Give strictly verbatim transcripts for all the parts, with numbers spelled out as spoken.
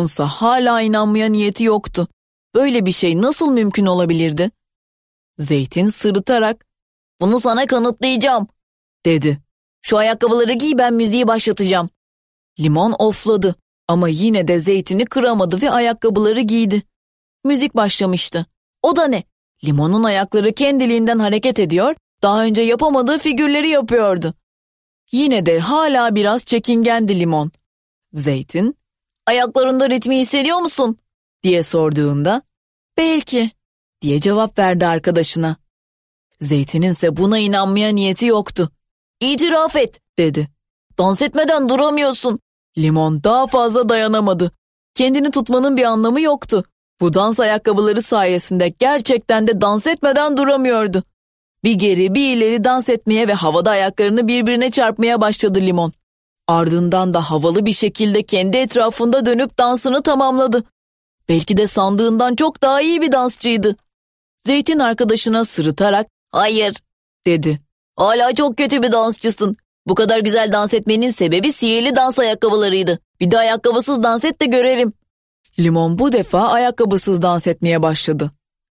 Babişkonsa hala inanmaya niyeti yoktu. Böyle bir şey nasıl mümkün olabilirdi? Zeytin sırıtarak "Bunu sana kanıtlayacağım," dedi. "Şu ayakkabıları giy, ben müziği başlatacağım." Limon ofladı ama yine de Zeytin'i kıramadı ve ayakkabıları giydi. Müzik başlamıştı. O da ne? Limon'un ayakları kendiliğinden hareket ediyor, daha önce yapamadığı figürleri yapıyordu. Yine de hala biraz çekingendi Limon. Zeytin, "Ayaklarında ritmi hissediyor musun?" diye sorduğunda, "Belki," diye cevap verdi arkadaşına. Zeytin'in ise buna inanmaya niyeti yoktu. "İtiraf et," dedi. "Dans etmeden duramıyorsun." Limon daha fazla dayanamadı. Kendini tutmanın bir anlamı yoktu. Bu dans ayakkabıları sayesinde gerçekten de dans etmeden duramıyordu. Bir geri bir ileri dans etmeye ve havada ayaklarını birbirine çarpmaya başladı Limon. Ardından da havalı bir şekilde kendi etrafında dönüp dansını tamamladı. Belki de sandığından çok daha iyi bir dansçıydı. Zeytin arkadaşına sırıtarak "Hayır," dedi. "Hala çok kötü bir dansçısın. Bu kadar güzel dans etmenin sebebi sihirli dans ayakkabılarıydı. Bir de ayakkabısız dans et de görelim." Limon bu defa ayakkabısız dans etmeye başladı.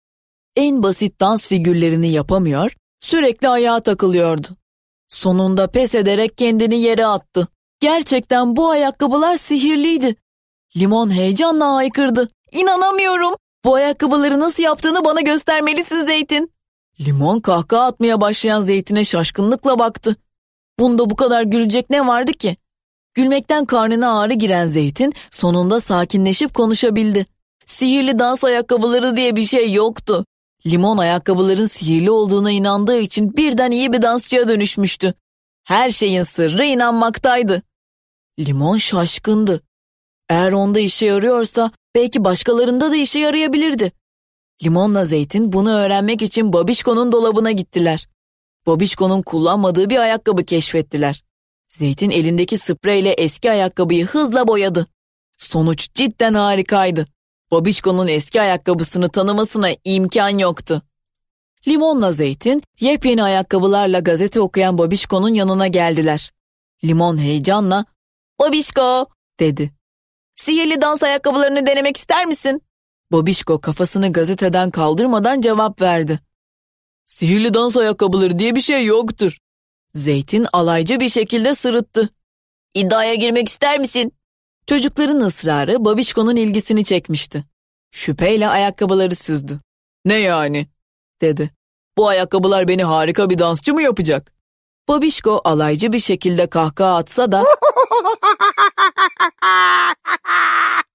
En basit dans figürlerini yapamıyor, sürekli ayağa takılıyordu. Sonunda pes ederek kendini yere attı. Gerçekten bu ayakkabılar sihirliydi. Limon heyecanla haykırdı. "İnanamıyorum. Bu ayakkabıları nasıl yaptığını bana göstermelisin Zeytin." Limon kahkaha atmaya başlayan Zeytin'e şaşkınlıkla baktı. Bunda bu kadar gülecek ne vardı ki? Gülmekten karnına ağrı giren Zeytin sonunda sakinleşip konuşabildi. Sihirli dans ayakkabıları diye bir şey yoktu. Limon ayakkabıların sihirli olduğuna inandığı için birden iyi bir dansçıya dönüşmüştü. Her şeyin sırrı inanmaktaydı. Limon şaşkındı. Eğer onda işe yarıyorsa belki başkalarında da işe yarayabilirdi. Limonla Zeytin bunu öğrenmek için Babişko'nun dolabına gittiler. Babişko'nun kullanmadığı bir ayakkabı keşfettiler. Zeytin elindeki spreyle eski ayakkabıyı hızla boyadı. Sonuç cidden harikaydı. Babişko'nun eski ayakkabısını tanımasına imkan yoktu. Limonla Zeytin yepyeni ayakkabılarla gazete okuyan Babişko'nun yanına geldiler. Limon heyecanla "Babişko," dedi. "Sihirli dans ayakkabılarını denemek ister misin?" Babişko kafasını gazeteden kaldırmadan cevap verdi. "Sihirli dans ayakkabıları diye bir şey yoktur." Zeytin alaycı bir şekilde sırıttı. "İddiaya girmek ister misin?" Çocukların ısrarı Babişko'nun ilgisini çekmişti. Şüpheyle ayakkabıları süzdü. "Ne yani?" dedi. "Bu ayakkabılar beni harika bir dansçı mı yapacak?" Babişko alaycı bir şekilde kahkaha atsa da